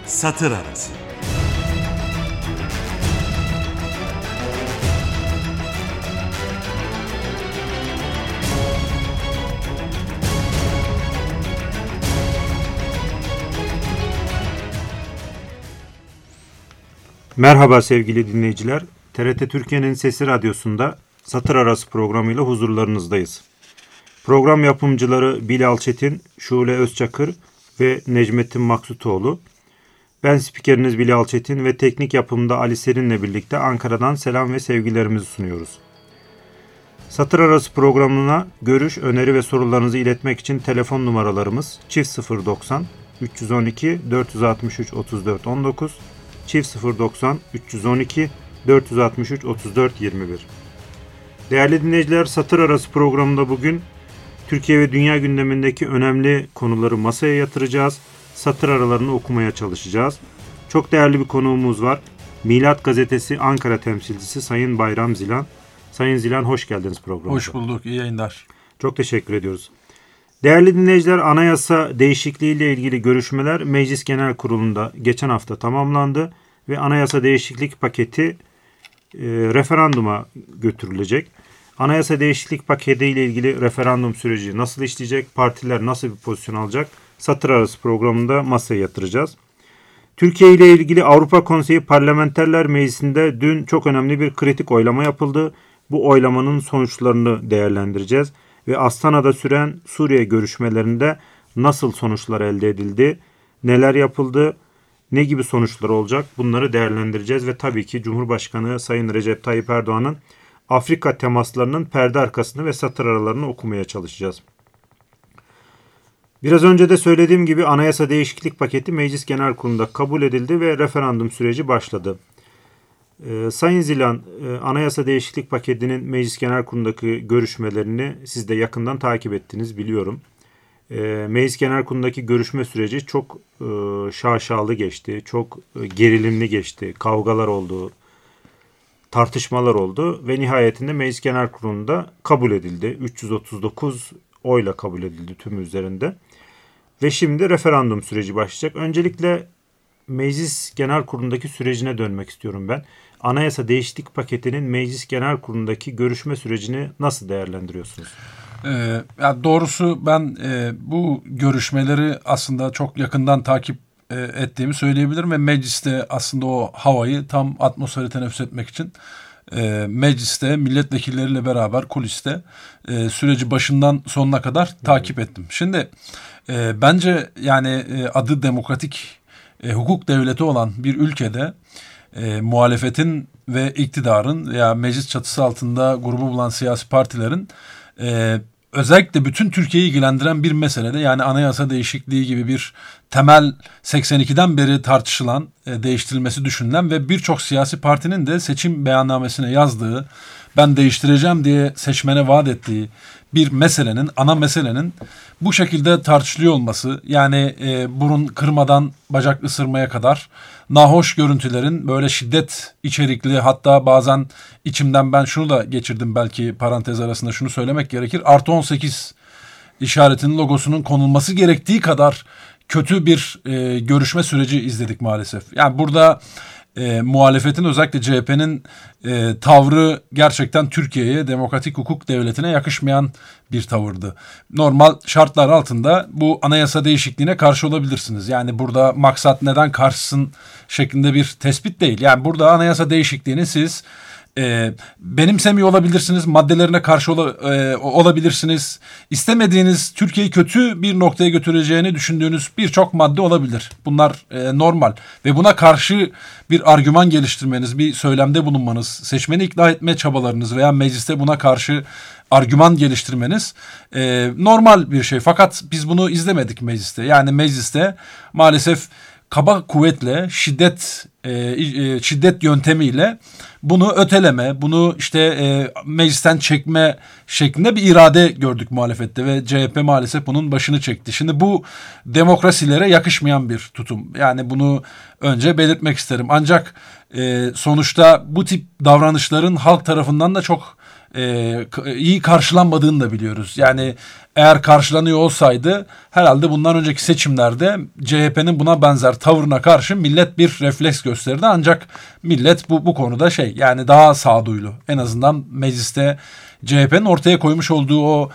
Satır Arası. Merhaba sevgili dinleyiciler. TRT Türkiye'nin Sesi Radyosu'nda Satır Arası programıyla huzurlarınızdayız. Program yapımcıları Bilal Çetin, Şule Özçakır ve Necmettin Maksutoğlu. Ben spikeriniz Bilal Çetin ve teknik yapımda Ali Serin'le birlikte Ankara'dan selam ve sevgilerimizi sunuyoruz. Satır Arası programına görüş, öneri ve sorularınızı iletmek için telefon numaralarımız +090 312 463 34 19 +090 312 463 34 21. Değerli dinleyiciler, Satır Arası programında bugün Türkiye ve dünya gündemindeki önemli konuları masaya yatıracağız. Satır aralarını okumaya çalışacağız. Çok değerli bir konuğumuz var. Milat Gazetesi Ankara temsilcisi Sayın Bayram Zilan. Sayın Zilan, hoş geldiniz programımıza. Hoş bulduk, iyi yayınlar. Çok teşekkür ediyoruz. Değerli dinleyiciler, anayasa değişikliği ile ilgili görüşmeler Meclis Genel Kurulu'nda geçen hafta tamamlandı ve anayasa değişiklik paketi referanduma götürülecek. Anayasa değişiklik paketi ile ilgili referandum süreci nasıl işleyecek, partiler nasıl bir pozisyon alacak, Satır Arası programında masaya yatıracağız. Türkiye ile ilgili Avrupa Konseyi Parlamenterler Meclisi'nde dün çok önemli bir kritik oylama yapıldı. Bu oylamanın sonuçlarını değerlendireceğiz ve Astana'da süren Suriye görüşmelerinde nasıl sonuçlar elde edildi, neler yapıldı, ne gibi sonuçlar olacak, bunları değerlendireceğiz ve tabii ki Cumhurbaşkanı Sayın Recep Tayyip Erdoğan'ın Afrika temaslarının perde arkasını ve satır aralarını okumaya çalışacağız. Biraz önce de söylediğim gibi anayasa değişiklik paketi Meclis Genel Kurulu'nda kabul edildi ve referandum süreci başladı. Sayın Zilan, anayasa değişiklik paketinin Meclis Genel Kurulu'ndaki görüşmelerini siz de yakından takip ettiniz, biliyorum. Meclis Genel Kurulu'ndaki görüşme süreci çok şaşalı geçti, çok gerilimli geçti, kavgalar oldu, tartışmalar oldu ve nihayetinde Meclis Genel Kurulu'nda kabul edildi. 339 oyla kabul edildi tümü üzerinde. Ve şimdi referandum süreci başlayacak. Öncelikle Meclis Genel Kurulu'ndaki sürecine dönmek istiyorum ben. Anayasa değişiklik paketinin Meclis Genel Kurulu'ndaki görüşme sürecini nasıl değerlendiriyorsunuz? Doğrusu ben bu görüşmeleri aslında çok yakından takip ettiğimi söyleyebilirim ve mecliste aslında o havayı, tam atmosferi teneffüs etmek için mecliste milletvekilleriyle beraber kuliste süreci başından sonuna kadar takip ettim. Şimdi bence yani adı demokratik hukuk devleti olan bir ülkede muhalefetin ve iktidarın veya meclis çatısı altında grubu bulan siyasi partilerin özellikle bütün Türkiye'yi ilgilendiren bir meselede, yani anayasa değişikliği gibi bir temel 82'den beri tartışılan, değiştirilmesi düşünülen ve birçok siyasi partinin de seçim beyannamesine yazdığı, ben değiştireceğim diye seçmene vaat ettiği bir meselenin, ana meselenin bu şekilde tartışılıyor olması, yani burun kırmadan bacak ısırmaya kadar nahoş görüntülerin böyle şiddet içerikli, hatta bazen içimden ben şunu da geçirdim, belki parantez arasında şunu söylemek gerekir, +18 işaretinin logosunun konulması gerektiği kadar kötü bir görüşme süreci izledik maalesef. Yani burada muhalefetin, özellikle CHP'nin tavrı gerçekten Türkiye'ye, demokratik hukuk devletine yakışmayan bir tavırdı. Normal şartlar altında bu anayasa değişikliğine karşı olabilirsiniz. Yani burada maksat neden karşısın şeklinde bir tespit değil. Yani burada anayasa değişikliğini siz benimsemiyor olabilirsiniz, maddelerine karşı olabilirsiniz. İstemediğiniz, Türkiye'yi kötü bir noktaya götüreceğini düşündüğünüz birçok madde olabilir. Bunlar normal ve buna karşı bir argüman geliştirmeniz, bir söylemde bulunmanız, seçmeni ikna etme çabalarınız veya mecliste buna karşı argüman geliştirmeniz normal bir şey. Fakat biz bunu izlemedik mecliste. Yani mecliste maalesef kaba kuvvetle, şiddet yöntemiyle bunu öteleme, bunu meclisten çekme şeklinde bir irade gördük muhalefette ve CHP maalesef bunun başını çekti. Şimdi bu demokrasilere yakışmayan bir tutum. Yani bunu önce belirtmek isterim. Ancak sonuçta bu tip davranışların halk tarafından da çok iyi karşılanmadığını da biliyoruz. Yani eğer karşılanıyor olsaydı herhalde bundan önceki seçimlerde CHP'nin buna benzer tavırına karşı millet bir refleks gösterdi. Ancak millet bu konuda yani daha sağduyulu. En azından mecliste CHP'nin ortaya koymuş olduğu o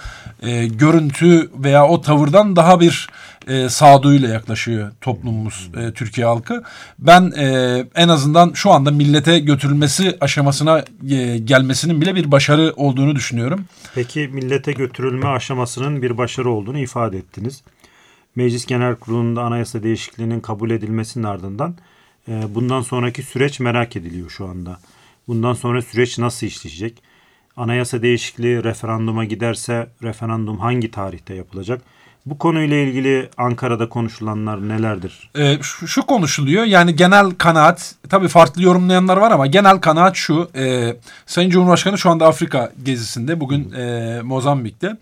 görüntü veya o tavırdan daha bir sağduyuyla yaklaşıyor toplumumuz, Türkiye halkı. Ben en azından şu anda millete götürülmesi aşamasına gelmesinin bile bir başarı olduğunu düşünüyorum. Peki millete götürülme aşamasının bir başarı olduğunu ifade ettiniz. Meclis Genel Kurulu'nda anayasa değişikliğinin kabul edilmesinin ardından bundan sonraki süreç merak ediliyor şu anda. Bundan sonra süreç nasıl işleyecek? Anayasa değişikliği referanduma giderse referandum hangi tarihte yapılacak? Bu konuyla ilgili Ankara'da konuşulanlar nelerdir? Şu konuşuluyor, yani genel kanaat, tabii farklı yorumlayanlar var ama genel kanaat şu: Sayın Cumhurbaşkanı şu anda Afrika gezisinde, bugün Mozambik'te.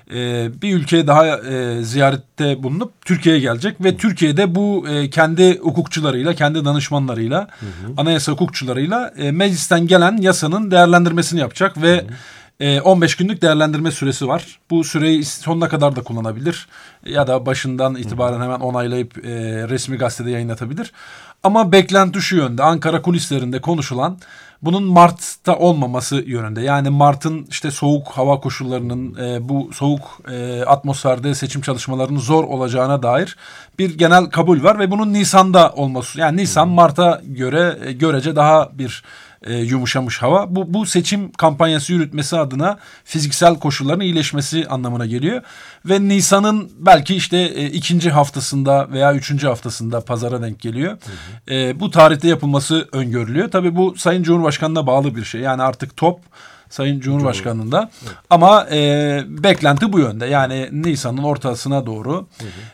Bir ülkeye daha ziyarette bulunup Türkiye'ye gelecek ve Türkiye'de bu kendi hukukçularıyla, kendi danışmanlarıyla, anayasa hukukçularıyla meclisten gelen yasanın değerlendirmesini yapacak ve 15 günlük değerlendirme süresi var. Bu süreyi sonuna kadar da kullanabilir ya da başından itibaren hemen onaylayıp resmi gazetede yayınlatabilir. Ama beklenti şu yönde: Ankara kulislerinde konuşulan bunun Mart'ta olmaması yönünde. Yani Mart'ın soğuk hava koşullarının, bu soğuk atmosferde seçim çalışmalarının zor olacağına dair bir genel kabul var ve bunun Nisan'da olması. Yani Nisan Mart'a göre görece daha bir yumuşamış hava. Bu seçim kampanyası yürütmesi adına fiziksel koşulların iyileşmesi anlamına geliyor. Ve Nisan'ın belki ikinci haftasında veya üçüncü haftasında pazara denk geliyor. Bu tarihte yapılması öngörülüyor. Tabii bu Sayın Cumhurbaşkanı'na bağlı bir şey. Yani artık top Sayın Cumhurbaşkanı'nda. Evet. Ama beklenti bu yönde. Yani Nisan'ın ortasına doğru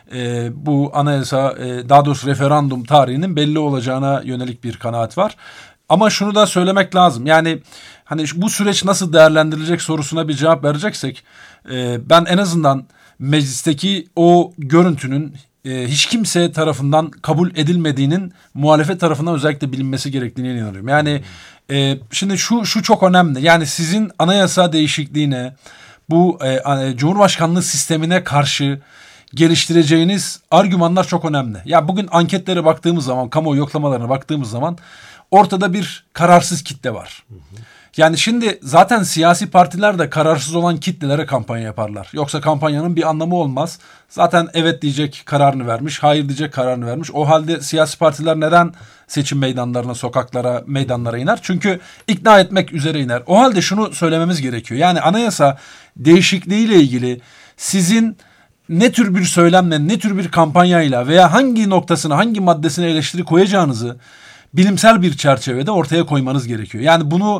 bu anayasa, daha doğrusu referandum tarihinin belli olacağına yönelik bir kanaat var. Ama şunu da söylemek lazım. Yani hani bu süreç nasıl değerlendirilecek sorusuna bir cevap vereceksek, ben en azından meclisteki o görüntünün hiç kimse tarafından kabul edilmediğinin muhalefet tarafından özellikle bilinmesi gerektiğine inanıyorum. Yani şimdi şu çok önemli. Yani sizin anayasa değişikliğine, bu Cumhurbaşkanlığı sistemine karşı geliştireceğiniz argümanlar çok önemli. Ya bugün anketlere baktığımız zaman, kamuoyu yoklamalarına baktığımız zaman ortada bir kararsız kitle var. Yani şimdi zaten siyasi partiler de kararsız olan kitlelere kampanya yaparlar. Yoksa kampanyanın bir anlamı olmaz. Zaten evet diyecek kararını vermiş, hayır diyecek kararını vermiş. O halde siyasi partiler neden seçim meydanlarına, sokaklara, meydanlara iner? Çünkü ikna etmek üzere iner. O halde şunu söylememiz gerekiyor. Yani anayasa değişikliğiyle ilgili sizin ne tür bir söylemle, ne tür bir kampanyayla veya hangi noktasına, hangi maddesine eleştiri koyacağınızı bilimsel bir çerçevede ortaya koymanız gerekiyor. Yani bunu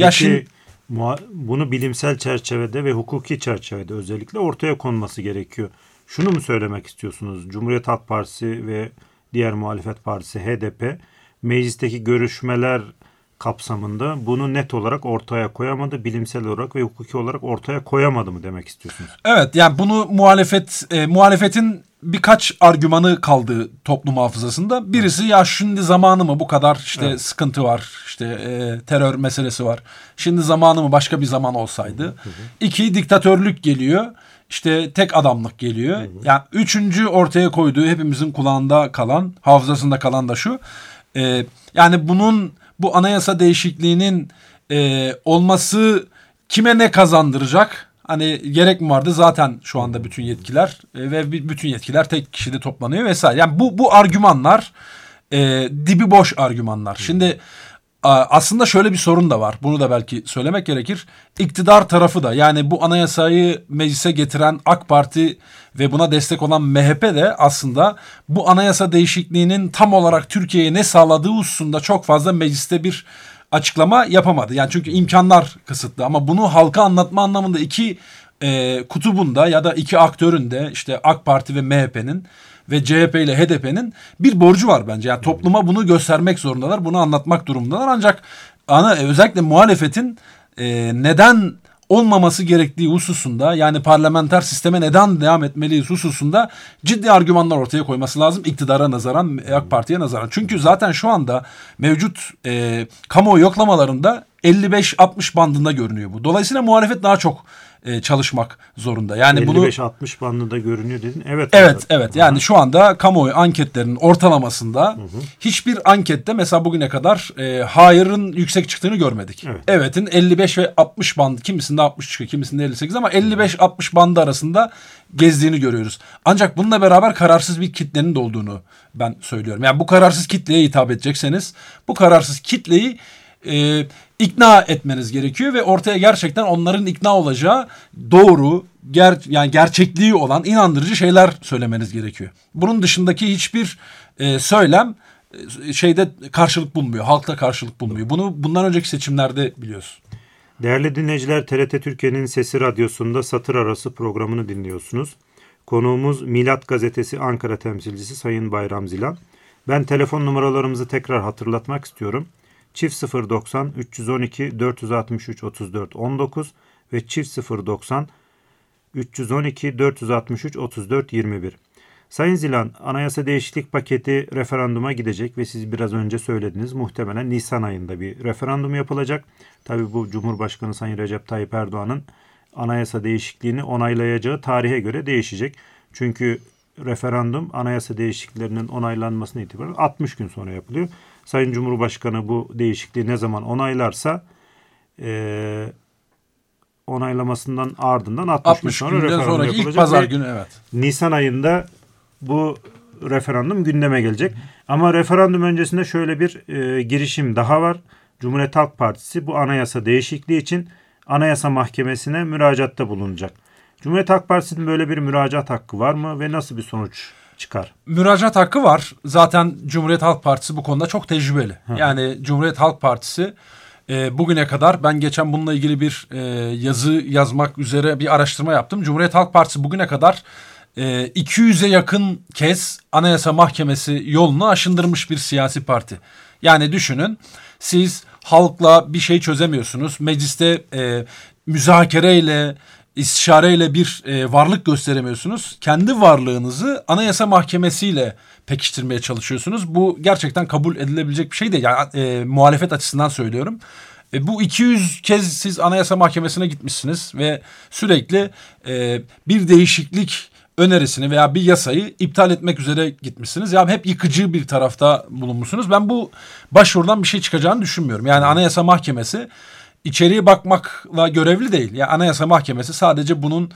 bunu bilimsel çerçevede ve hukuki çerçevede özellikle ortaya konması gerekiyor. Şunu mu söylemek istiyorsunuz? Cumhuriyet Halk Partisi ve diğer muhalefet partisi HDP meclisteki görüşmeler kapsamında bunu net olarak ortaya koyamadı, bilimsel olarak ve hukuki olarak ortaya koyamadı mı demek istiyorsunuz? Evet, yani bunu muhalefetin birkaç argümanı kaldı toplum hafızasında. Birisi ya şimdi zamanı mı, bu kadar evet, sıkıntı var, terör meselesi var. Şimdi zamanı mı, başka bir zaman olsaydı. İki, diktatörlük geliyor. Tek adamlık geliyor. Yani üçüncü ortaya koyduğu, hepimizin kulağında kalan, hafızasında kalan da şu: yani bu anayasa değişikliğinin olması kime ne kazandıracak? Hani gerek mi vardı? Zaten şu anda bütün yetkiler ve bütün yetkiler tek kişide toplanıyor vesaire. Yani bu argümanlar dibi boş argümanlar. Şimdi aslında şöyle bir sorun da var. Bunu da belki söylemek gerekir. İktidar tarafı da, yani bu anayasayı meclise getiren AK Parti ve buna destek olan MHP de aslında bu anayasa değişikliğinin tam olarak Türkiye'ye ne sağladığı hususunda çok fazla mecliste bir açıklama yapamadı. Yani çünkü imkanlar kısıtlı, ama bunu halka anlatma anlamında iki kutubun da ya da iki aktörün de, AK Parti ve MHP'nin ve CHP ile HDP'nin bir borcu var bence. Yani topluma bunu göstermek zorundalar, bunu anlatmak durumundalar. Ancak özellikle muhalefetin neden olmaması gerektiği hususunda, yani parlamenter sisteme neden devam etmeliyiz hususunda ciddi argümanlar ortaya koyması lazım iktidara nazaran, AK Parti'ye nazaran. Çünkü zaten şu anda mevcut kamuoyu yoklamalarında 55-60 bandında görünüyor bu. Dolayısıyla muhalefet daha çok çalışmak zorunda. Yani 55-60 bandında görünüyor dedin. Evet. Evet. Yani şu anda kamuoyu anketlerinin ortalamasında hiçbir ankette mesela bugüne kadar hayırın yüksek çıktığını görmedik. Evet. Evet'in 55 ve 60 bandı, kimisinde 60 çıkıyor, kimisinde 58 ama 55-60 bandı arasında gezdiğini görüyoruz. Ancak bununla beraber kararsız bir kitlenin de olduğunu ben söylüyorum. Yani bu kararsız kitleye hitap edecekseniz bu kararsız kitleyi ikna etmeniz gerekiyor ve ortaya gerçekten onların ikna olacağı doğru, yani gerçekliği olan inandırıcı şeyler söylemeniz gerekiyor. Bunun dışındaki hiçbir söylem şeyde karşılık bulmuyor, halkta karşılık bulmuyor. Bunu bundan önceki seçimlerde biliyoruz. Değerli dinleyiciler, TRT Türkiye'nin Sesi Radyosu'nda Satır Arası programını dinliyorsunuz. Konuğumuz Milat Gazetesi Ankara temsilcisi Sayın Bayram Zilan. Ben telefon numaralarımızı tekrar hatırlatmak istiyorum. Çift 090 312 463 34 19 ve çift 090 312 463 34 21. Sayın Zilan, anayasa değişiklik paketi referanduma gidecek ve siz biraz önce söylediniz. Muhtemelen Nisan ayında bir referandum yapılacak. Tabii bu Cumhurbaşkanı Sayın Recep Tayyip Erdoğan'ın anayasa değişikliğini onaylayacağı tarihe göre değişecek. Çünkü referandum anayasa değişikliklerinin onaylanmasına itibaren 60 gün sonra yapılıyor. Sayın Cumhurbaşkanı bu değişikliği ne zaman onaylarsa onaylamasından ardından 60 gün sonra referandum yapılacak. İlk pazar günü, evet. Nisan ayında bu referandum gündeme gelecek. Ama referandum öncesinde şöyle bir girişim daha var. Cumhuriyet Halk Partisi bu anayasa değişikliği için Anayasa Mahkemesi'ne müracaatta bulunacak. Cumhuriyet Halk Partisi'nin böyle bir müracaat hakkı var mı ve nasıl bir sonuç çıkar? Müracaat hakkı var. Zaten Cumhuriyet Halk Partisi bu konuda çok tecrübeli. Yani Cumhuriyet Halk Partisi bugüne kadar, ben geçen bununla ilgili bir yazı yazmak üzere bir araştırma yaptım. Cumhuriyet Halk Partisi bugüne kadar 200'e yakın kez Anayasa Mahkemesi yolunu aşındırmış bir siyasi parti. Yani düşünün, siz halkla bir şey çözemiyorsunuz. Mecliste müzakereyle, istişareyle bir varlık gösteremiyorsunuz. Kendi varlığınızı Anayasa Mahkemesi ile pekiştirmeye çalışıyorsunuz. Bu gerçekten kabul edilebilecek bir şey değil. Yani muhalefet açısından söylüyorum. Bu 200 kez siz Anayasa Mahkemesi'ne gitmişsiniz ve sürekli bir değişiklik önerisini veya bir yasayı iptal etmek üzere gitmişsiniz. Yani hep yıkıcı bir tarafta bulunmuşsunuz. Ben bu başvurudan bir şey çıkacağını düşünmüyorum. Yani Anayasa Mahkemesi içeriye bakmakla görevli değil. Yani Anayasa Mahkemesi sadece bunun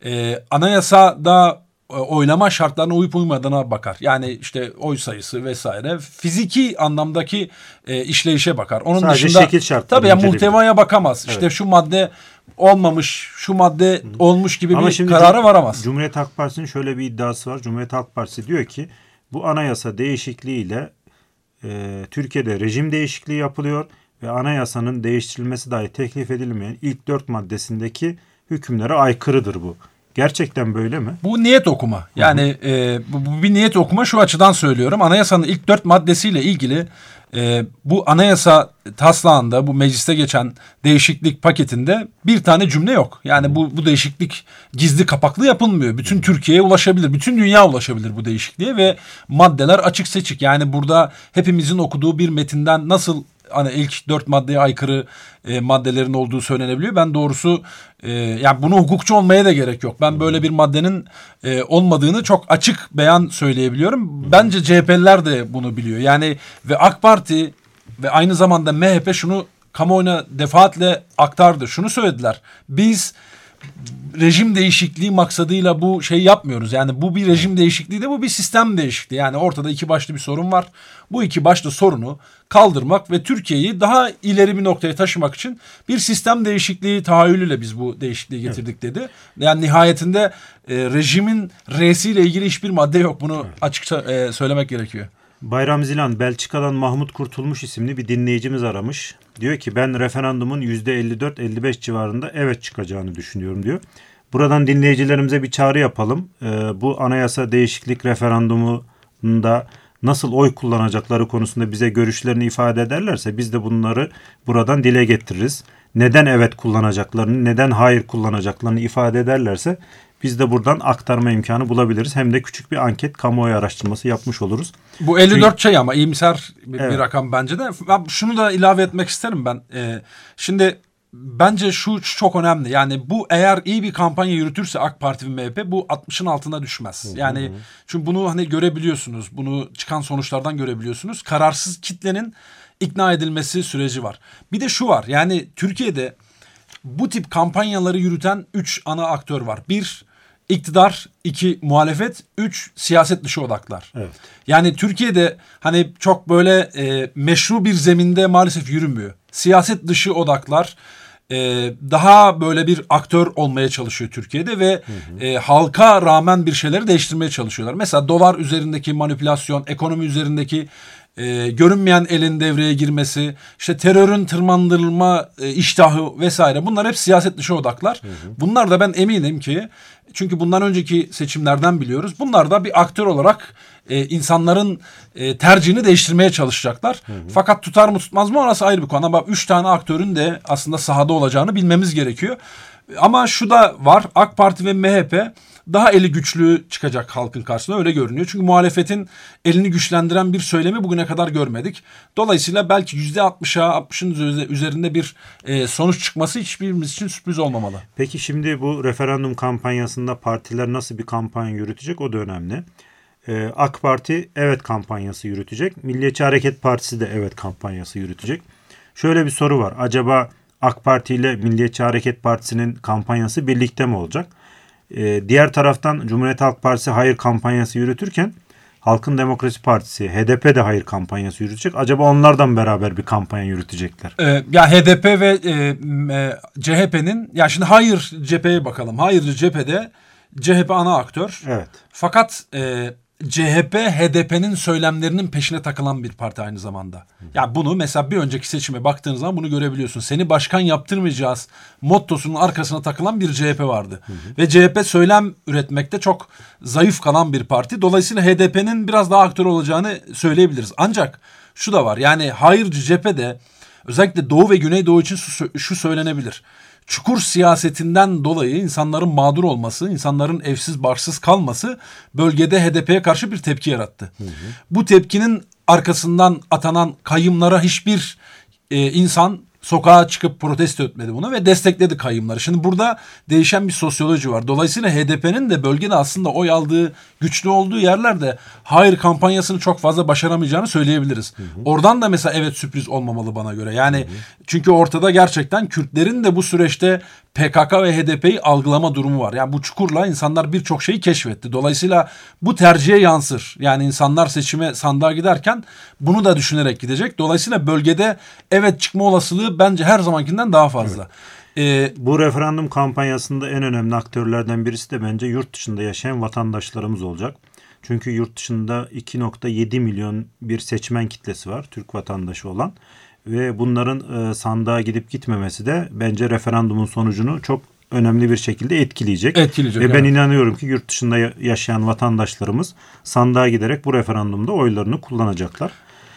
anayasada oylama şartlarına uyup uymadığına bakar. Yani işte oy sayısı vesaire, fiziki anlamdaki işleyişe bakar. Onun sadece dışında şekil şartları. Tabii ya muhtevaya bakamaz. Evet. İşte şu madde olmamış, şu madde olmuş gibi ama bir karara varamaz. Cumhuriyet Halk Partisi'nin şöyle bir iddiası var. Cumhuriyet Halk Partisi diyor ki bu anayasa değişikliğiyle Türkiye'de rejim değişikliği yapılıyor ve anayasanın değiştirilmesi dahi teklif edilmeyen ilk 4 maddesindeki hükümlere aykırıdır bu. Gerçekten böyle mi? Bu niyet okuma. Yani bu bir niyet okuma, şu açıdan söylüyorum. Anayasanın ilk 4 maddesiyle ilgili bu anayasa taslağında, bu mecliste geçen değişiklik paketinde bir tane cümle yok. Yani bu değişiklik gizli kapaklı yapılmıyor. Bütün Türkiye'ye ulaşabilir, bütün dünya ulaşabilir bu değişikliğe ve maddeler açık seçik. Yani burada hepimizin okuduğu bir metinden nasıl hani ilk 4 maddeye aykırı maddelerin olduğu söylenebiliyor. Ben doğrusu yani bunu hukukçu olmaya da gerek yok. Ben böyle bir maddenin olmadığını çok açık beyan söyleyebiliyorum. Bence CHP'liler de bunu biliyor. Yani ve AK Parti ve aynı zamanda MHP şunu kamuoyuna defaatle aktardı. Şunu söylediler. Biz rejim değişikliği maksadıyla bu şeyi yapmıyoruz. Yani bu bir rejim değişikliği de, bu bir sistem değişikliği. Yani ortada iki başlı bir sorun var. Bu iki başlı sorunu kaldırmak ve Türkiye'yi daha ileri bir noktaya taşımak için bir sistem değişikliği tahayyülüyle biz bu değişikliği getirdik dedi. Yani nihayetinde rejimin R'siyle ilgili hiçbir madde yok. Bunu açıkça söylemek gerekiyor. Bayram Zilan, Belçika'dan Mahmut Kurtulmuş isimli bir dinleyicimiz aramış. Diyor ki ben referandumun %54-55 civarında evet çıkacağını düşünüyorum diyor. Buradan dinleyicilerimize bir çağrı yapalım. Bu anayasa değişiklik referandumunda nasıl oy kullanacakları konusunda bize görüşlerini ifade ederlerse biz de bunları buradan dile getiririz. Neden evet kullanacaklarını, neden hayır kullanacaklarını ifade ederlerse biz de buradan aktarma imkanı bulabiliriz. Hem de küçük bir anket, kamuoyu araştırması yapmış oluruz. Bu 54 şey ama iyimser bir Evet. rakam bence de. Ben şunu da ilave etmek isterim ben. Şimdi bence şu çok önemli. Yani bu eğer iyi bir kampanya yürütürse AK Parti ve MHP bu 60'ın altına düşmez. Yani çünkü bunu hani görebiliyorsunuz. Bunu çıkan sonuçlardan görebiliyorsunuz. Kararsız kitlenin ikna edilmesi süreci var. Bir de şu var. Yani Türkiye'de bu tip kampanyaları yürüten 3 ana aktör var. 1 iktidar, 2 muhalefet, 3 siyaset dışı odaklar. Evet. Yani Türkiye'de hani çok böyle meşru bir zeminde maalesef yürümüyor. Siyaset dışı odaklar daha böyle bir aktör olmaya çalışıyor Türkiye'de ve halka rağmen bir şeyleri değiştirmeye çalışıyorlar. Mesela dolar üzerindeki manipülasyon, ekonomi üzerindeki görünmeyen elin devreye girmesi, işte terörün tırmandırılma iştahı vesaire, bunlar hep siyaset dışı odaklar. Bunlar da ben eminim ki, çünkü bundan önceki seçimlerden biliyoruz, bunlar da bir aktör olarak insanların tercihini değiştirmeye çalışacaklar. Fakat tutar mı tutmaz mı orası ayrı bir konu. Ama 3 tane aktörün de aslında sahada olacağını bilmemiz gerekiyor. Ama şu da var, AK Parti ve MHP daha eli güçlü çıkacak halkın karşısına, öyle görünüyor. Çünkü muhalefetin elini güçlendiren bir söylemi bugüne kadar görmedik. Dolayısıyla belki %60'ın üzerinde bir sonuç çıkması hiçbirimiz için sürpriz olmamalı. Peki şimdi bu referandum kampanyasında partiler nasıl bir kampanya yürütecek, o da önemli. AK Parti evet kampanyası yürütecek. Milliyetçi Hareket Partisi de evet kampanyası yürütecek. Şöyle bir soru var. Acaba AK Parti ile Milliyetçi Hareket Partisi'nin kampanyası birlikte mi olacak? Diğer taraftan Cumhuriyet Halk Partisi hayır kampanyası yürütürken Halkın Demokrasi Partisi, HDP de hayır kampanyası yürütecek. Acaba onlardan beraber bir kampanya yürütecekler? Ya HDP ve CHP'nin, ya şimdi hayır cepheye bakalım. Hayır cephede CHP ana aktör. Evet. Fakat CHP HDP'nin söylemlerinin peşine takılan bir parti aynı zamanda. Ya bunu mesela bir önceki seçime baktığınız zaman bunu görebiliyorsun. Seni başkan yaptırmayacağız mottosunun arkasına takılan bir CHP vardı. Ve CHP söylem üretmekte çok zayıf kalan bir parti. Dolayısıyla HDP'nin biraz daha aktör olacağını söyleyebiliriz. Ancak şu da var. Yani hayırcı cephede özellikle Doğu ve Güneydoğu için şu söylenebilir. Çukur siyasetinden dolayı insanların mağdur olması, insanların evsiz barksız kalması bölgede HDP'ye karşı bir tepki yarattı. Bu tepkinin arkasından atanan kayyımlara hiçbir insan sokağa çıkıp protesto etmedi bunu ve destekledi kayyımları. Şimdi burada değişen bir sosyoloji var. Dolayısıyla HDP'nin de bölgede aslında oy aldığı, güçlü olduğu yerlerde hayır kampanyasını çok fazla başaramayacağını söyleyebiliriz. Oradan da mesela evet sürpriz olmamalı bana göre. Yani çünkü ortada gerçekten Kürtlerin de bu süreçte PKK ve HDP'yi algılama durumu var. Yani bu çukurla insanlar birçok şeyi keşfetti. Dolayısıyla bu tercihe yansır. Yani insanlar seçime, sandığa giderken bunu da düşünerek gidecek. Dolayısıyla bölgede evet çıkma olasılığı bence her zamankinden daha fazla. Evet. Bu referandum kampanyasında en önemli aktörlerden birisi de bence yurt dışında yaşayan vatandaşlarımız olacak. Çünkü yurt dışında 2.7 milyon bir seçmen kitlesi var, Türk vatandaşı olan. Ve bunların sandığa gidip gitmemesi de bence referandumun sonucunu çok önemli bir şekilde etkileyecek. Ve ben inanıyorum ki yurt dışında yaşayan vatandaşlarımız sandığa giderek bu referandumda oylarını kullanacaklar.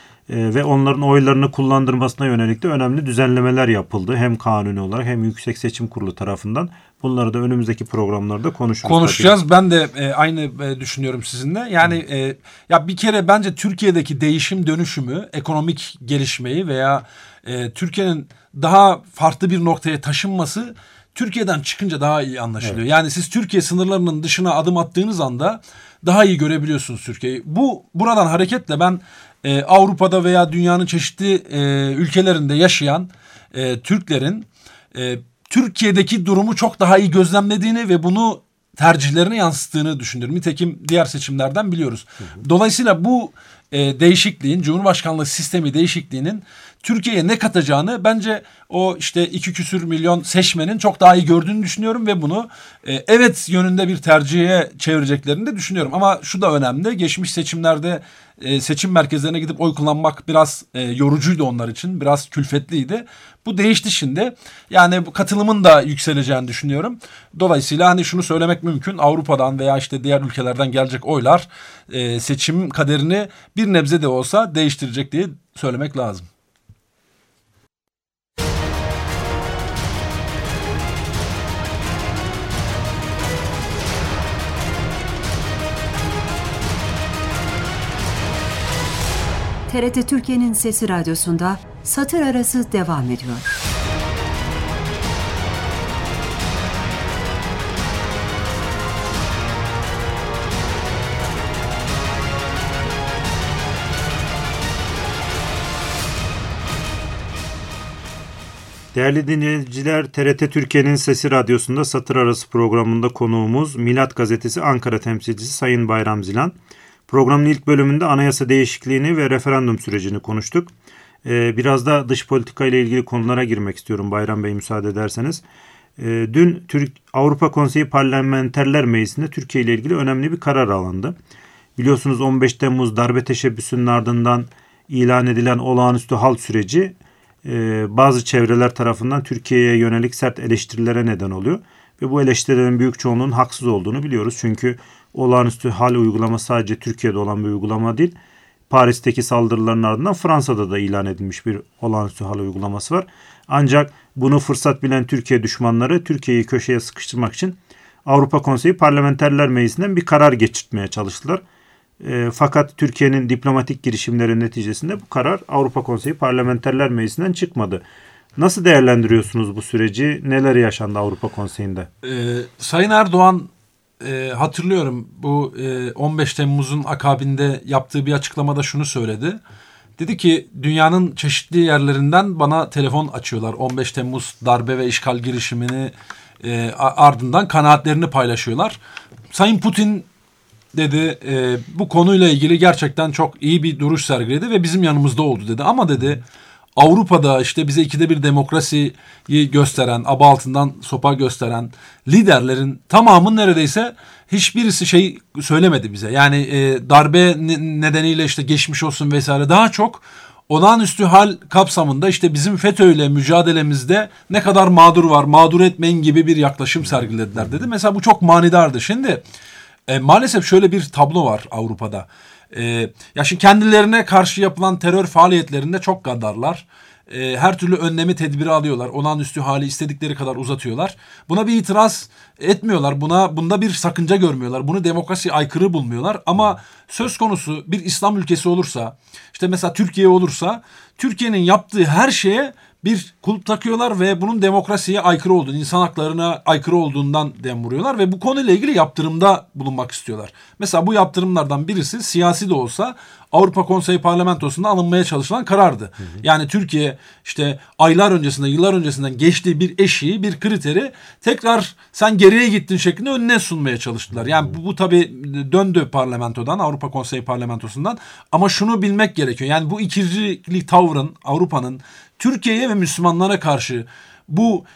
Ve onların oylarını kullandırmasına yönelik de önemli düzenlemeler yapıldı. Hem kanuni olarak hem Yüksek Seçim Kurulu tarafından. Bunları da önümüzdeki programlarda konuşacağız. Tabii. Ben de aynı düşünüyorum sizinle. Yani ya bir kere bence Türkiye'deki değişim dönüşümü, ekonomik gelişmeyi veya Türkiye'nin daha farklı bir noktaya taşınması Türkiye'den çıkınca daha iyi anlaşılıyor. Evet. Yani siz Türkiye sınırlarının dışına adım attığınız anda daha iyi görebiliyorsunuz Türkiye'yi. Buradan hareketle ben Avrupa'da veya dünyanın çeşitli ülkelerinde yaşayan Türklerin Türkiye'deki durumu çok daha iyi gözlemlediğini ve bunu tercihlerine yansıttığını düşünüyorum. Nitekim diğer seçimlerden biliyoruz. Dolayısıyla bu değişikliğin, Cumhurbaşkanlığı sistemi değişikliğinin Türkiye'ye ne katacağını bence o işte 2 küsür milyon seçmenin çok daha iyi gördüğünü düşünüyorum ve bunu evet yönünde bir tercihe çevireceklerini de düşünüyorum. Ama şu da önemli, geçmiş seçimlerde seçim merkezlerine gidip oy kullanmak biraz yorucuydu onlar için, biraz külfetliydi. Bu değişti şimdi. Yani bu katılımın da yükseleceğini düşünüyorum. Dolayısıyla hani şunu söylemek mümkün, Avrupa'dan veya işte diğer ülkelerden gelecek oylar seçim kaderini bir nebze de olsa değiştirecek diye söylemek lazım. TRT Türkiye'nin Sesi Radyosu'nda Satır Arası devam ediyor. Değerli dinleyiciler, TRT Türkiye'nin Sesi Radyosu'nda Satır Arası programında konuğumuz Milat Gazetesi Ankara temsilcisi Sayın Bayram Zilan. Programın ilk bölümünde anayasa değişikliğini ve referandum sürecini konuştuk. Biraz da dış politika ile ilgili konulara girmek istiyorum Bayram Bey, müsaade ederseniz. Dün Avrupa Konseyi Parlamenterler Meclisi'nde Türkiye ile ilgili önemli bir karar alındı. Biliyorsunuz 15 Temmuz darbe teşebbüsünün ardından ilan edilen olağanüstü hal süreci bazı çevreler tarafından Türkiye'ye yönelik sert eleştirilere neden oluyor. Ve bu eleştirilerin büyük çoğunluğun haksız olduğunu biliyoruz. Çünkü olağanüstü hal uygulaması sadece Türkiye'de olan bir uygulama değil. Paris'teki saldırıların ardından Fransa'da da ilan edilmiş bir olağanüstü hal uygulaması var. Ancak bunu fırsat bilen Türkiye düşmanları Türkiye'yi köşeye sıkıştırmak için Avrupa Konseyi Parlamenterler Meclisi'nden bir karar geçirtmeye çalıştılar. Fakat Türkiye'nin diplomatik girişimleri neticesinde bu karar Avrupa Konseyi Parlamenterler Meclisi'nden çıkmadı. Nasıl değerlendiriyorsunuz bu süreci? Neler yaşandı Avrupa Konseyi'nde? Sayın Erdoğan hatırlıyorum bu 15 Temmuz'un akabinde yaptığı bir açıklamada şunu söyledi. Dedi ki dünyanın çeşitli yerlerinden bana telefon açıyorlar. 15 Temmuz darbe ve işgal girişimini ardından kanaatlerini paylaşıyorlar. Sayın Putin dedi bu konuyla ilgili gerçekten çok iyi bir duruş sergiledi ve bizim yanımızda oldu dedi. Ama dedi Avrupa'da işte bize ikide bir demokrasiyi gösteren, aba altından sopa gösteren liderlerin tamamı neredeyse hiçbirisi şey söylemedi bize. Yani darbe nedeniyle işte geçmiş olsun vesaire, daha çok olağanüstü hal kapsamında işte bizim FETÖ'yle mücadelemizde ne kadar mağdur var, mağdur etmeyin gibi bir yaklaşım sergilediler dedi. Mesela bu çok manidardı. Şimdi maalesef şöyle bir tablo var Avrupa'da. Ya şimdi kendilerine karşı yapılan terör faaliyetlerinde çok gaddarlar. Her türlü önlemi, tedbiri alıyorlar. Olağanüstü hali istedikleri kadar uzatıyorlar. Buna bir itiraz etmiyorlar. Bunda bir sakınca görmüyorlar. Bunu demokrasiye aykırı bulmuyorlar. Ama söz konusu bir İslam ülkesi olursa, işte mesela Türkiye olursa, Türkiye'nin yaptığı her şeye bir kulp takıyorlar ve bunun demokrasiye aykırı olduğunu, insan haklarına aykırı olduğundan dem vuruyorlar ve bu konuyla ilgili yaptırımda bulunmak istiyorlar. Mesela bu yaptırımlardan birisi siyasi de olsa Avrupa Konseyi Parlamentosu'nda alınmaya çalışılan karardı. Yani Türkiye işte aylar öncesinde, yıllar öncesinden geçtiği bir eşiği, bir kriteri tekrar sen geriye gittin şeklinde önüne sunmaya çalıştılar. Yani bu tabii döndü parlamentodan, Avrupa Konseyi Parlamentosu'ndan. Ama şunu bilmek gerekiyor. Yani bu ikircikli tavrın, Avrupa'nın Türkiye'ye ve Müslümanlara karşı bu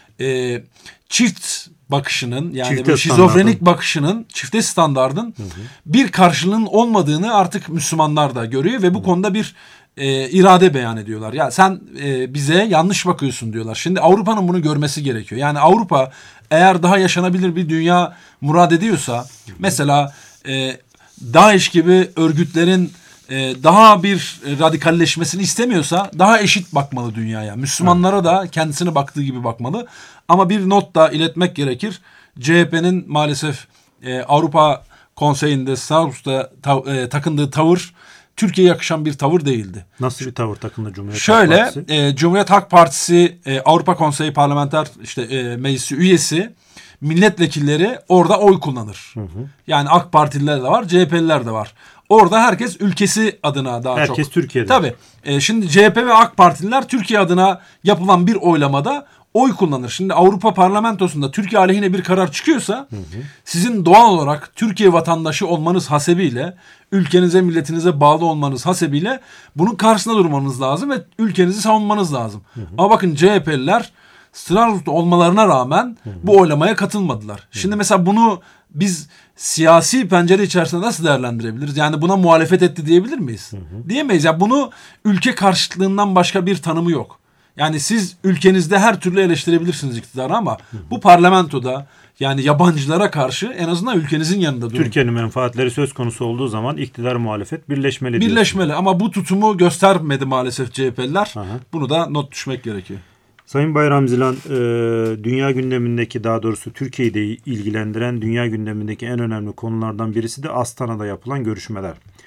çift bakışının, yani böyle şizofrenik bakışının, çifte standardın bir karşılığının olmadığını artık Müslümanlar da görüyor ve bu konuda bir irade beyan ediyorlar. Ya sen bize yanlış bakıyorsun diyorlar. Şimdi Avrupa'nın bunu görmesi gerekiyor. Yani Avrupa eğer daha yaşanabilir bir dünya murad ediyorsa, mesela DAEŞ gibi örgütlerin daha bir radikalleşmesini istemiyorsa daha eşit bakmalı dünyaya. Müslümanlara da kendisine baktığı gibi bakmalı. Ama bir not da iletmek gerekir. CHP'nin maalesef Avrupa Konseyi'nde Strasbourg'da takındığı tavır Türkiye'ye yakışan bir tavır değildi. Nasıl bir tavır takındı Cumhuriyet Halk Partisi? Şöyle, Cumhuriyet Halk Partisi Avrupa Konseyi Parlamenter Meclisi üyesi, milletvekilleri orada oy kullanır. Yani AK Partililer de var, CHP'liler de var. Orada herkes ülkesi adına daha çok. Herkes Türkiye'de. Tabii. Şimdi CHP ve AK Partililer Türkiye adına yapılan bir oylamada oy kullanır. Şimdi Avrupa Parlamentosu'nda Türkiye aleyhine bir karar çıkıyorsa sizin doğal olarak Türkiye vatandaşı olmanız hasebiyle, ülkenize, milletinize bağlı olmanız hasebiyle bunun karşısında durmanız lazım ve ülkenizi savunmanız lazım. Ama bakın CHP'liler Strasbourg'da olmalarına rağmen bu oylamaya katılmadılar. Şimdi mesela bunu biz siyasi pencere içerisinde nasıl değerlendirebiliriz? Yani buna muhalefet etti diyebilir miyiz? Diyemeyiz. Yani bunu ülke karşıtlığından başka bir tanımı yok. Yani siz ülkenizde her türlü eleştirebilirsiniz iktidarı ama bu parlamentoda yani yabancılara karşı en azından ülkenizin yanında durun. Türkiye'nin menfaatleri söz konusu olduğu zaman iktidar muhalefet birleşmeli. Birleşmeli ama bu tutumu göstermedi maalesef CHP'liler. Bunu da not düşmek gerekiyor. Sayın Bayram Zilan, dünya gündemindeki, daha doğrusu Türkiye'yi de ilgilendiren dünya gündemindeki en önemli konulardan birisi de Astana'da yapılan görüşmeler.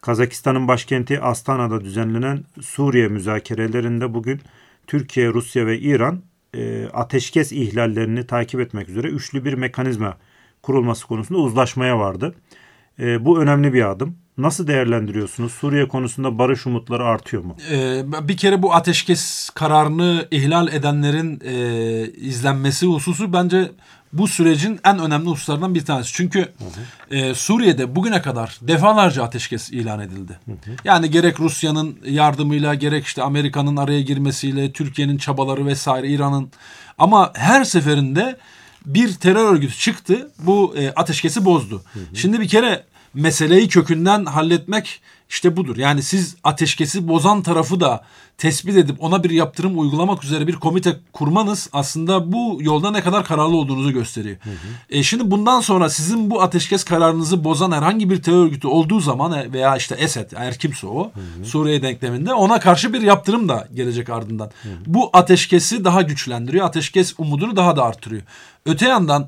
Kazakistan'ın başkenti Astana'da düzenlenen Suriye müzakerelerinde bugün Türkiye, Rusya ve İran ateşkes ihlallerini takip etmek üzere üçlü bir mekanizma kurulması konusunda uzlaşmaya vardı. Bu önemli bir adım. Nasıl değerlendiriyorsunuz? Suriye konusunda barış umutları artıyor mu? Bir kere bu ateşkes kararını ihlal edenlerin izlenmesi hususu bence bu sürecin en önemli hususlarından bir tanesi. Çünkü Suriye'de bugüne kadar defalarca ateşkes ilan edildi. Yani gerek Rusya'nın yardımıyla, gerek işte Amerika'nın araya girmesiyle, Türkiye'nin çabaları vesaire, İran'ın, ama her seferinde bir terör örgütü çıktı, bu ateşkesi bozdu. Şimdi bir kere meseleyi kökünden halletmek işte budur. Yani siz ateşkesi bozan tarafı da tespit edip ona bir yaptırım uygulamak üzere bir komite kurmanız aslında bu yolda ne kadar kararlı olduğunuzu gösteriyor. Şimdi bundan sonra sizin bu ateşkes kararınızı bozan herhangi bir terör örgütü olduğu zaman veya işte Esed, eğer kimse o, Suriye denkleminde, ona karşı bir yaptırım da gelecek ardından. Bu ateşkesi daha güçlendiriyor. Ateşkes umudunu daha da artırıyor. Öte yandan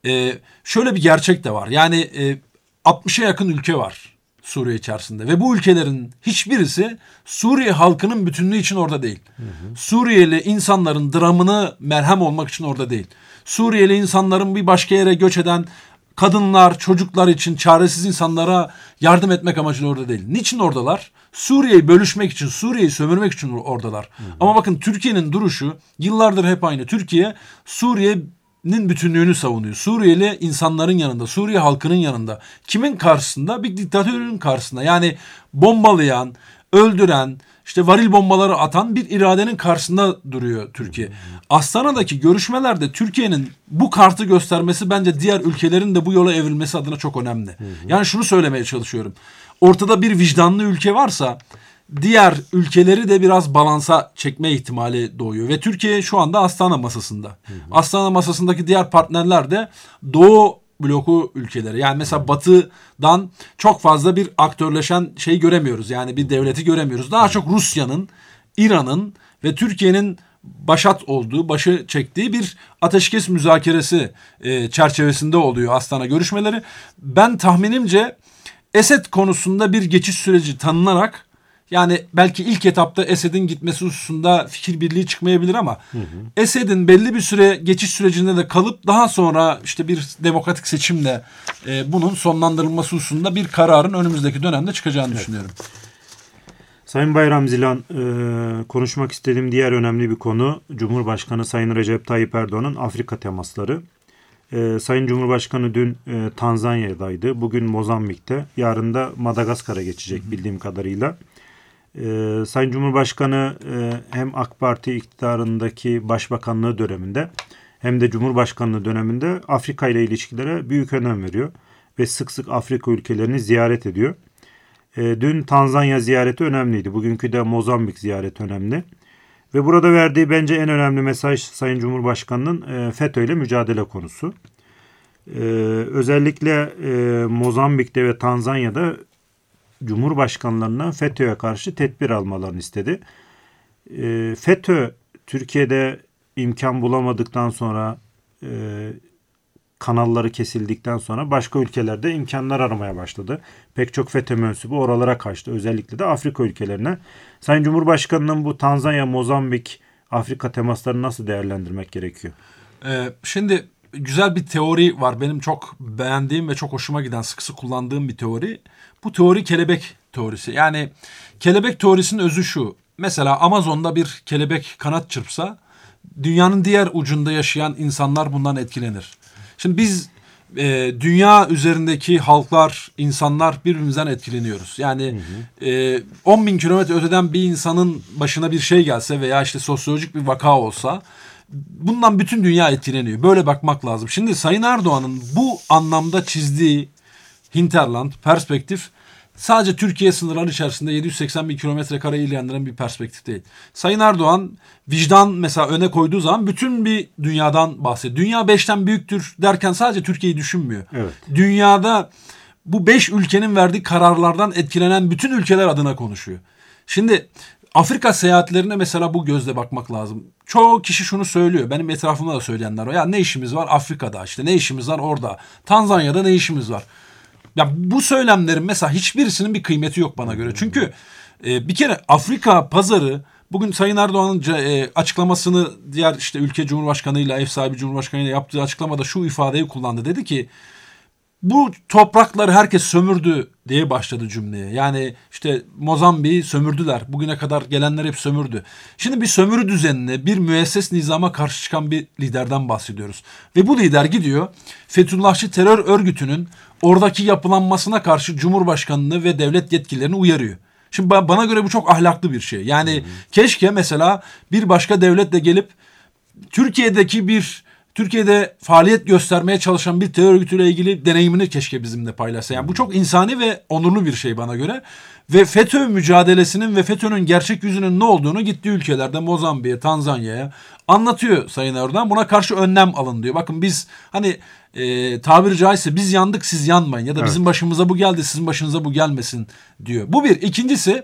şöyle bir gerçek de var. Yani 60'a yakın ülke var Suriye içerisinde ve bu ülkelerin hiçbirisi Suriye halkının bütünlüğü için orada değil. Suriyeli insanların dramını merhem olmak için orada değil. Suriyeli insanların bir başka yere göç eden kadınlar, çocuklar için, çaresiz insanlara yardım etmek amacıyla orada değil. Niçin oradalar? Suriye'yi bölüşmek için, Suriye'yi sömürmek için oradalar. Ama bakın Türkiye'nin duruşu yıllardır hep aynı. Türkiye Suriye'nin bütünlüğünü savunuyor. Suriyeli insanların yanında, Suriye halkının yanında. Kimin karşısında? Bir diktatörün karşısında. Yani bombalayan, öldüren, işte varil bombaları atan bir iradenin karşısında duruyor Türkiye. Astana'daki görüşmelerde Türkiye'nin bu kartı göstermesi bence diğer ülkelerin de bu yola evrilmesi adına çok önemli. Yani şunu söylemeye çalışıyorum. Ortada bir vicdanlı ülke varsa diğer ülkeleri de biraz balansa çekme ihtimali doğuyor. Ve Türkiye şu anda Astana masasında. Astana masasındaki diğer partnerler de Doğu bloku ülkeleri. Yani mesela Batı'dan çok fazla bir aktörleşen şey göremiyoruz. Yani bir devleti göremiyoruz. Daha çok Rusya'nın, İran'ın ve Türkiye'nin başı çektiği bir ateşkes müzakeresi çerçevesinde oluyor Astana görüşmeleri. Ben tahminimce Esed konusunda bir geçiş süreci tanınarak, yani belki ilk etapta Esed'in gitmesi hususunda fikir birliği çıkmayabilir ama Esed'in belli bir süre geçiş sürecinde de kalıp daha sonra işte bir demokratik seçimle bunun sonlandırılması hususunda bir kararın önümüzdeki dönemde çıkacağını düşünüyorum. Sayın Bayram Zilan, konuşmak istediğim diğer önemli bir konu Cumhurbaşkanı Sayın Recep Tayyip Erdoğan'ın Afrika temasları. Sayın Cumhurbaşkanı dün Tanzanya'daydı, bugün Mozambik'te, yarın da Madagaskar'a geçecek bildiğim kadarıyla. Sayın Cumhurbaşkanı hem AK Parti iktidarındaki başbakanlığı döneminde hem de Cumhurbaşkanlığı döneminde Afrika ile ilişkilere büyük önem veriyor ve sık sık Afrika ülkelerini ziyaret ediyor. Dün Tanzanya ziyareti önemliydi. Bugünkü de Mozambik ziyareti önemli. Ve burada verdiği bence en önemli mesaj Sayın Cumhurbaşkanı'nın FETÖ ile mücadele konusu. Özellikle Mozambik'te ve Tanzanya'da Cumhurbaşkanlarına FETÖ'ye karşı tedbir almalarını istedi. FETÖ Türkiye'de imkan bulamadıktan sonra, kanalları kesildikten sonra başka ülkelerde imkanlar aramaya başladı. Pek çok FETÖ mensubu oralara kaçtı. Özellikle de Afrika ülkelerine. Sayın Cumhurbaşkanı'nın bu Tanzanya, Mozambik, Afrika temaslarını nasıl değerlendirmek gerekiyor? Şimdi güzel bir teori var. Benim çok beğendiğim ve çok hoşuma giden, sık sık kullandığım bir teori. Bu teori kelebek teorisi. Yani kelebek teorisinin özü şu. Mesela Amazon'da bir kelebek kanat çırpsa dünyanın diğer ucunda yaşayan insanlar bundan etkilenir. Şimdi biz dünya üzerindeki halklar, insanlar birbirimizden etkileniyoruz. Yani 10 bin kilometre öteden bir insanın başına bir şey gelse veya işte sosyolojik bir vaka olsa bundan bütün dünya etkileniyor. Böyle bakmak lazım. Şimdi Sayın Erdoğan'ın bu anlamda çizdiği hinterland, perspektif sadece Türkiye sınırları içerisinde 780 bin kilometre kareyi ilgilendiren bir perspektif değil. Sayın Erdoğan vicdan mesela öne koyduğu zaman bütün bir dünyadan bahsediyor. Dünya 5'ten büyüktür derken sadece Türkiye'yi düşünmüyor. Evet. Dünyada bu 5 ülkenin verdiği kararlardan etkilenen bütün ülkeler adına konuşuyor. Şimdi Afrika seyahatlerine mesela bu gözle bakmak lazım. Çoğu kişi şunu söylüyor. Benim etrafımda da söyleyenler var. Ya ne işimiz var Afrika'da, işte ne işimiz var orada. Tanzanya'da ne işimiz var? Ya bu söylemlerin mesela hiçbirisinin bir kıymeti yok bana göre. Çünkü bir kere Afrika pazarı, bugün Sayın Erdoğan'ın açıklamasını diğer işte ülke Cumhurbaşkanı'yla, ev sahibi Cumhurbaşkanı'yla yaptığı açıklamada şu ifadeyi kullandı. Dedi ki bu toprakları herkes sömürdü diye başladı cümleye. Yani işte Mozambik'i sömürdüler. Bugüne kadar gelenler hep sömürdü. Şimdi bir sömürü düzenine, bir müesses nizama karşı çıkan bir liderden bahsediyoruz. Ve bu lider gidiyor Fethullahçı terör örgütünün oradaki yapılanmasına karşı Cumhurbaşkanı'nı ve devlet yetkililerini uyarıyor. Şimdi bana göre bu çok ahlaklı bir şey. Yani keşke mesela bir başka devletle gelip Türkiye'de faaliyet göstermeye çalışan bir terör örgütüyle ilgili deneyimini keşke bizimle paylaşsa. Yani bu çok insani ve onurlu bir şey bana göre. Ve FETÖ mücadelesinin ve FETÖ'nün gerçek yüzünün ne olduğunu gittiği ülkelerde Mozambik'e, Tanzanya'ya anlatıyor Sayın Erdoğan. Buna karşı önlem alın diyor. Bakın biz hani tabiri caizse biz yandık siz yanmayın ya da bizim başımıza bu geldi sizin başınıza bu gelmesin diyor. Bu bir. İkincisi,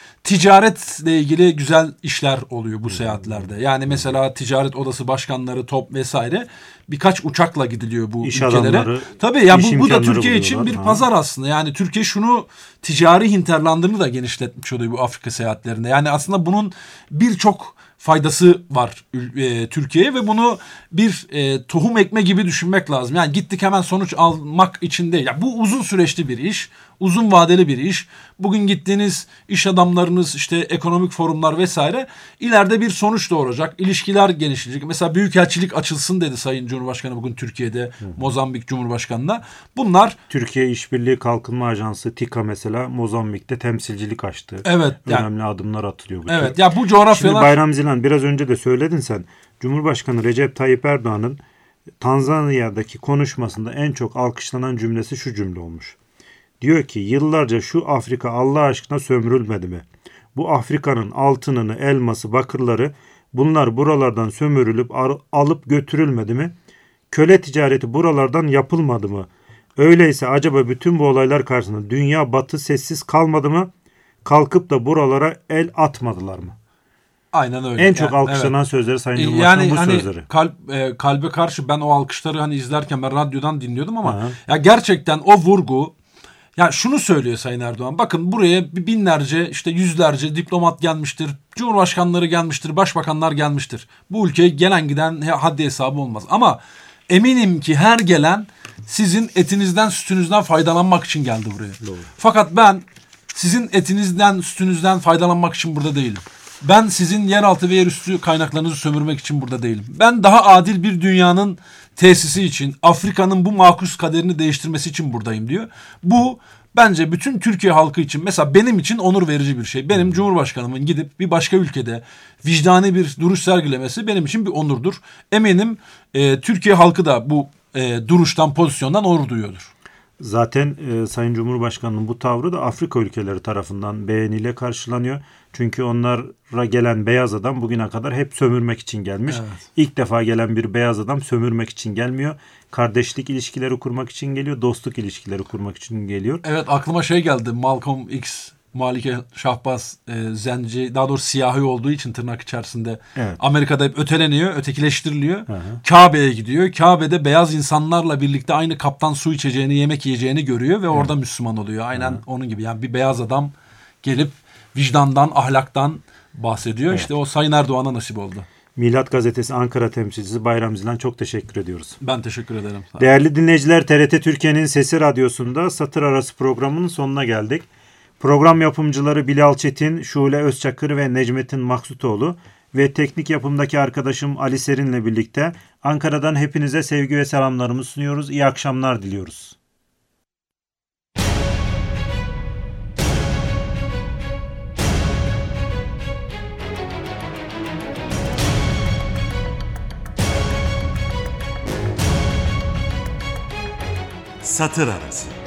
ticaretle ilgili güzel işler oluyor bu seyahatlerde. Yani mesela ticaret odası başkanları, top vesaire, birkaç uçakla gidiliyor bu İş ülkelere. adamları, Tabii yani iş bu da Türkiye imkanları için bir buluyorlar. pazar aslında. Yani Türkiye şunu, ticari hinterlandını da genişletmiş oluyor bu Afrika seyahatlerinde. Yani aslında bunun birçok faydası var Türkiye'ye ve bunu bir tohum ekme gibi düşünmek lazım. Yani gittik hemen sonuç almak için değil. Yani bu uzun süreçli bir iş, uzun vadeli bir iş. Bugün gittiğiniz iş adamlarınız, işte ekonomik forumlar vesaire, ileride bir sonuç doğuracak. İlişkiler genişleyecek. Mesela büyükelçilik açılsın dedi Sayın Cumhurbaşkanı bugün Türkiye'de, Mozambik Cumhurbaşkanı'na. Bunlar Türkiye İşbirliği Kalkınma Ajansı TİKA mesela Mozambik'te temsilcilik açtı. Evet, yani, önemli adımlar atılıyor. Evet. Ya bu coğrafyalar. Şimdi Bayram Zilan, biraz önce de söyledin sen. Cumhurbaşkanı Recep Tayyip Erdoğan'ın Tanzanya'daki konuşmasında en çok alkışlanan cümlesi şu cümle olmuş. Diyor ki yıllarca şu Afrika Allah aşkına sömürülmedi mi? Bu Afrika'nın altınını, elması, bakırları, bunlar buralardan sömürülüp alıp götürülmedi mi? Köle ticareti buralardan yapılmadı mı? Öyleyse acaba bütün bu olaylar karşısında dünya batı sessiz kalmadı mı? Kalkıp da buralara el atmadılar mı? Aynen öyle. En çok alkışlanan sözleri Sayın Cumhurbaşkanı yani bu hani sözleri. Kalbe karşı ben o alkışları hani izlerken ben radyodan dinliyordum ama ya gerçekten o vurgu, ya şunu söylüyor Sayın Erdoğan. Bakın buraya binlerce, işte yüzlerce diplomat gelmiştir, cumhurbaşkanları gelmiştir, başbakanlar gelmiştir. Bu ülkeye gelen giden haddi hesabı olmaz. Ama eminim ki her gelen sizin etinizden, sütünüzden faydalanmak için geldi buraya. Doğru. Fakat ben sizin etinizden, sütünüzden faydalanmak için burada değilim. Ben sizin yeraltı ve yerüstü kaynaklarınızı sömürmek için burada değilim. Ben daha adil bir dünyanın tesisi için, Afrika'nın bu makus kaderini değiştirmesi için buradayım diyor. Bu bence bütün Türkiye halkı için, mesela benim için onur verici bir şey. Benim Cumhurbaşkanımın gidip bir başka ülkede vicdani bir duruş sergilemesi benim için bir onurdur. Eminim Türkiye halkı da bu duruştan, pozisyondan onur duyuyordur. Zaten Sayın Cumhurbaşkanı'nın bu tavrı da Afrika ülkeleri tarafından beğeniyle karşılanıyor. Çünkü onlara gelen beyaz adam bugüne kadar hep sömürmek için gelmiş. Evet. İlk defa gelen bir beyaz adam sömürmek için gelmiyor. Kardeşlik ilişkileri kurmak için geliyor. Dostluk ilişkileri kurmak için geliyor. Evet, aklıma şey geldi. Malcolm X, Malike Şahbaz, zenci, daha doğrusu siyahi olduğu için tırnak içerisinde, Evet. Amerika'da hep öteleniyor, ötekileştiriliyor. Kabe'ye gidiyor. Kabe'de beyaz insanlarla birlikte aynı kaptan su içeceğini, yemek yiyeceğini görüyor ve orada Müslüman oluyor. Aynen onun gibi. Yani bir beyaz adam gelip vicdandan, ahlaktan bahsediyor. Evet. İşte o Sayın Erdoğan'a nasip oldu. Milat Gazetesi Ankara temsilcisi Bayram Zilan, çok teşekkür ediyoruz. Ben teşekkür ederim. Değerli dinleyiciler, TRT Türkiye'nin Sesi Radyosu'nda Satır Arası programının sonuna geldik. Program yapımcıları Bilal Çetin, Şule Özçakır ve Necmettin Maksutoğlu ve teknik yapımdaki arkadaşım Ali Serin'le birlikte Ankara'dan hepinize sevgi ve selamlarımızı sunuyoruz. İyi akşamlar diliyoruz. Satır Arası.